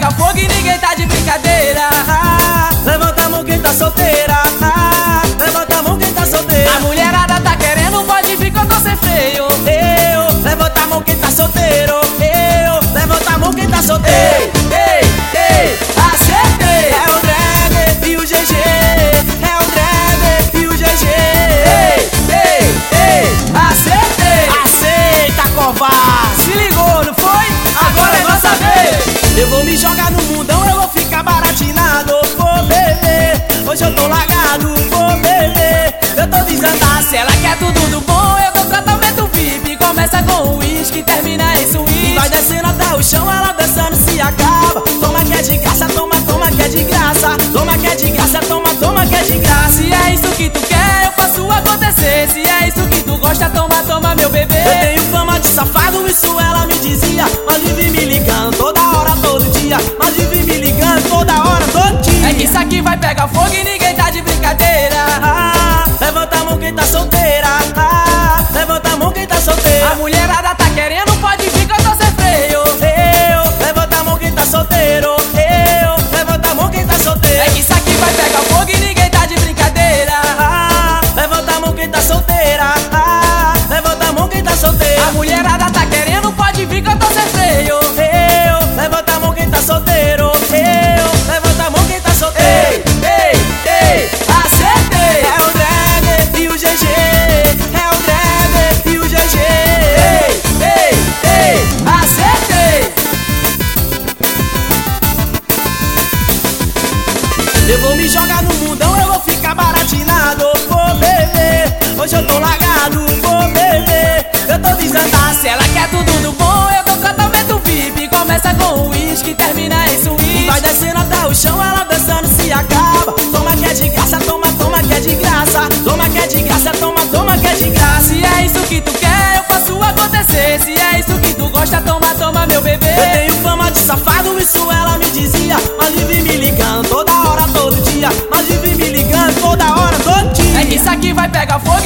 pega fogo e ninguém tá de brincadeira. Levanta a mão quem tá solteira. Levanta a mão quem tá solteira. A mulherada tá querendo, pode vir que eu tô sem freio. Levanta a mão quem tá solteiro. Levanta a mão quem tá solteiro. Ei, acertei. É o Drag e o GG. É o Drag e o GG. Ei, acertei. Aceita, covarde. Se ligou, não foi? Agora é nossa vez. Eu vou me jogar no mundão, eu vou ficar baratinado. Vou beber, hoje eu tô largado. Vou beber, eu tô desandado. Se ela quer tudo do bom, eu dou tratamento VIP. Começa com uísque, termina em suíte. Vai descendo até o chão, ela dançando se acaba. Toma que é de graça, toma que é de graça. Toma que é de graça, toma que é de graça. Se é isso que tu quer, eu faço acontecer. Se é isso que tu gosta, toma meu bebê. Eu tenho fama de safado, isso ela me dizia. Mas vive me ligando toda hora, todo dia. Mas vive me ligando toda hora, todo dia. É que isso aqui vai pegar fogo e ninguém tá de brincadeira. Levanta a mão quem tá solteira. Levanta a mão quem tá solteira. A mulherada tá querendo, pode vir que eu tô sem freio. Levanta a mão quem tá solteiro. Levanta a mão quem tá solteiro. É que isso aqui vai pegar fogo e ninguém tá de brincadeira. Levanta a mão quem tá solteira. Levanta a mão quem tá solteira. A mulherada tá querendo, pode vir que eu tô sem freio. Levanta a mão quem tá solteiro. Levanta a mão quem tá solteiro. Ei, acertei. É o Drag e o GG. É o Drag e o GG. Ei, acertei. Eu vou me jogar no mundão, eu vou ficar baratinado. Vou beber, hoje eu tô largado. Vou beber, eu tô desandado. Se ela quer tudo do bom, eu dou tratamento VIP. Começa com uísque, termina em suíte. Vai descendo até o chão, ela dançando se acaba. Toma que é de graça, toma que é de graça. Toma que é de graça, toma que é de graça. Se é isso que tu quer, eu faço acontecer. Se é isso que tu gosta, toma meu bebê. Eu tenho fama de safado, isso ela me dizia. Mas vive me ligando toda hora, todo dia. Mas vive me ligando toda hora, todo dia. É que isso aqui vai pegar fogo